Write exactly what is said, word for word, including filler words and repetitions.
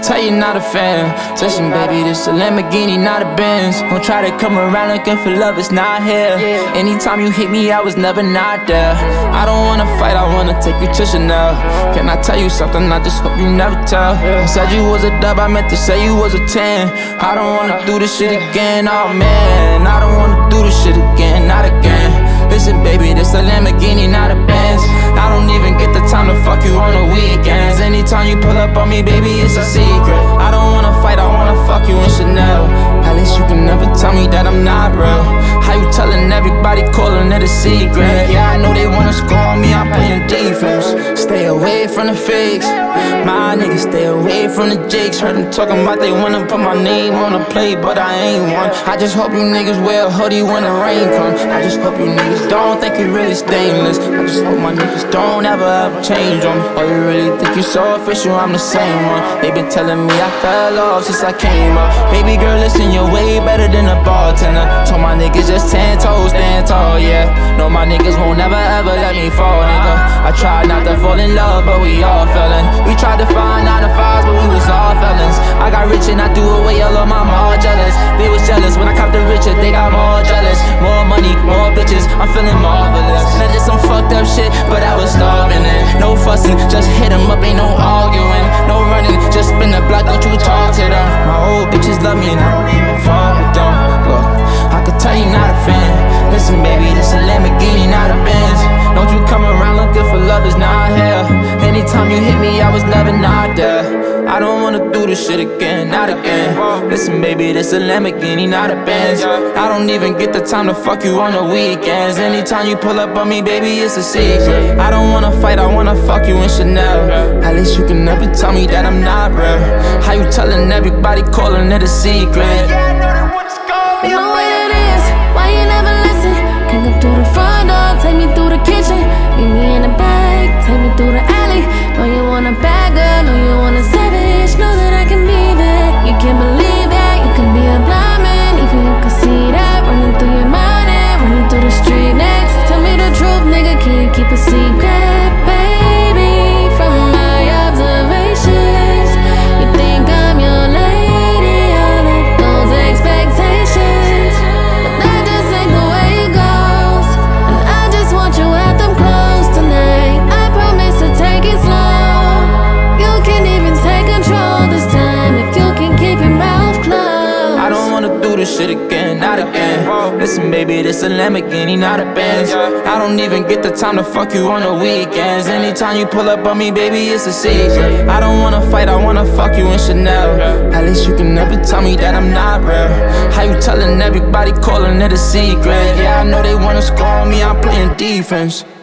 can tell you're not a fan. Listen, baby, this a Lamborghini, not a Benz. Don't try to come around looking for love, it's not here. Anytime you hit me, I was never not there. I don't wanna fight, I wanna take you to Chanel. Can I tell you something? I just hope you never tell. I said you was a dub, I meant to say you was a ten. I don't wanna do this shit again, oh man. I don't wanna do this shit again, not again. Listen, baby, this a Lamborghini, not a Benz. I don't even get the time to fuck you on the weekends. Anytime you pull up on me, baby, it's a secret. I don't wanna fight, I wanna fuck you in Chanel. At least you can never tell me that I'm not real. How you telling everybody, calling it a secret? Yeah, I know they wanna score on me, I'm playing defense. Stay away from the fakes. My niggas stay away from the jakes. Heard them talking about they wanna put my name on the plate, but I ain't one. I just hope you niggas wear a hoodie when the rain comes. I just hope you niggas don't think you really stainless. I just hope my niggas don't ever ever change on me. Oh, you really think you so official? I'm the same one. They been telling me I fell off since I came up. Baby girl, listen, you're way better than a bartender. Told my niggas just ten toes, stand tall, yeah. No, my niggas won't never ever let me fall, nigga. I tried not to fall in love, but we all fellin'. We tried to find nine to fives, but we was all felons. I got rich and I threw away all of my mom jealous. They was jealous when I copped the richer, they got more jealous. More money, more bitches, I'm feeling marvelous. And I did some fucked up shit, but I was starving it. No fussing, just hit 'em up, ain't no arguing. No running, just spin the block, don't you talk to them. My old bitches love me and I don't even fuck with them. Look, I could tell you not a fan. Listen, baby, this a Lamborghini, not a Benz. Don't you come around looking for love, it's not here. Anytime you hit me, I was never not there. I don't wanna do this shit again, not again. Listen, baby, this a Lamborghini, not a Benz. I don't even get the time to fuck you on the weekends. Anytime you pull up on me, baby, it's a secret. I don't wanna fight, I wanna fuck you in Chanel. At least you can never tell me that I'm not real. How you telling everybody, calling it a secret? You know what it is, why you never listen? Can't come through the front door, take me through the kitchen. Meet me in the back, take me through the alley. Know you want a bad girl, know you want a savage. Know that I can be that, you can't believe that. You can be a blind man, even you can see that. Running through your mind and running through the street next. Tell me the truth, nigga, can you keep a secret? Baby, from my observations, you think I'm your lady, all of those expectations. But that just ain't the way it goes. And I just want you at them close tonight. I promise to take it slow. You can even take control this time if you can keep your mouth closed. I don't wanna do this shit again, not again. Listen, baby, this a Lamborghini, not a Benz. I don't even get the time to fuck you on the weekends. Anytime you pull up on me, baby, it's a secret. I don't wanna fight, I wanna fuck you in Chanel. At least you can never tell me that I'm not real. How you telling everybody, calling it a secret? Yeah, I know they wanna score on me, I'm playing defense.